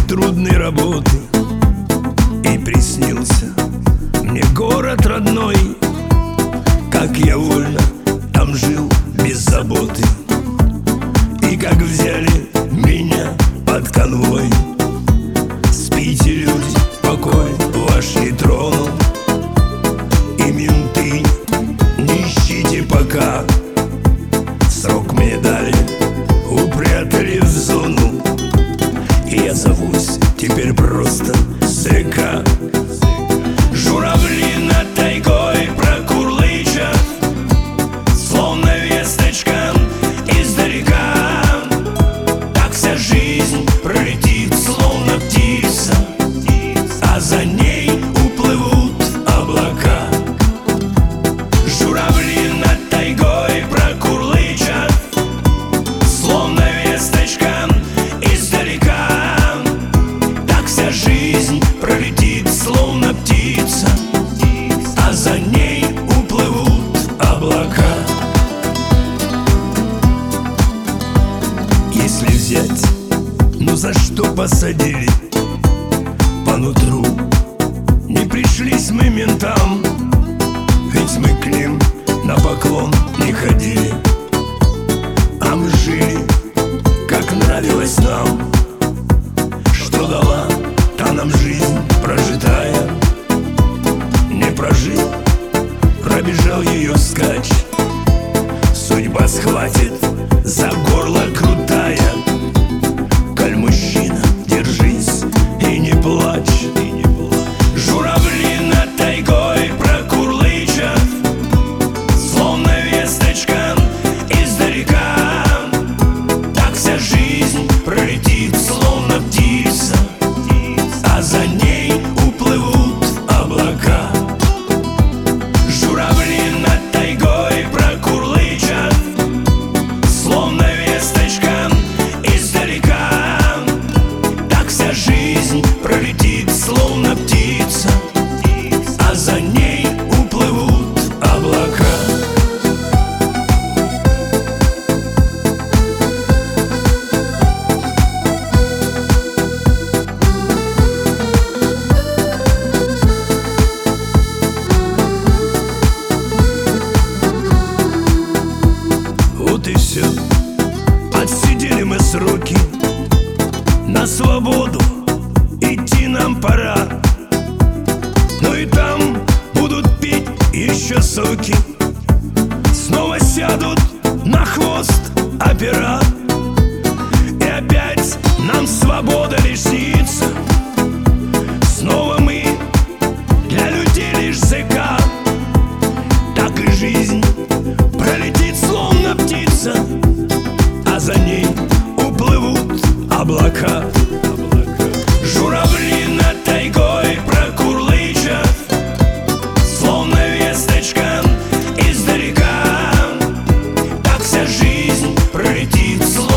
трудной работы, и приснился мне город родной, как я вольно там жил без заботы, и как взяли меня под конвой. Спите, люди, покой ваш не тронул, и менты не ищите пока. Срок мне дали, упрятали в зону, и я зовусь теперь просто ЗК. Журавли над тайгой прокурлычат, словно весточка издалека. Так вся жизнь пролетит, словно птица, а за ней уплывут облака. Журавли над тайгой прокурлычат, словно весточка издалека. Так вся жизнь пролетит, словно птица, а за ней уплывут облака. Если взять, ну за что посадили? По нутру не пришлись мы ментам, ведь мы к ним на поклон не ходили, а мы жили, как нравилось нам. Что дала та нам жизнь прожитая? Не прожил, пробежал ее вскачь. Судьба схватит за горло крутая. Коль мужчина, держись и не плачь. Журавли над тайгой прокурлычат, словно весточка издалека. Так вся жизнь пролетит, словно птица, а за ней уплывут облака. Журавли над тайгой прокурлычат, словно весточка издалека. Так вся жизнь пролетит, словно птица, а за ней уплывут облака. Вот и все, отсидели мы сроки, на свободу идти нам пора. Ну и там будут пить еще соки, снова сядут на хвост опера, и опять нам свобода лишь снится. Снова мы для людей лишь ЗК. Так и жизнь пролетит, словно птица, а за ней уплывут облака. Журавли над тайгой прокурлычат, словно весточка издалека. Так вся жизнь пролетит, словно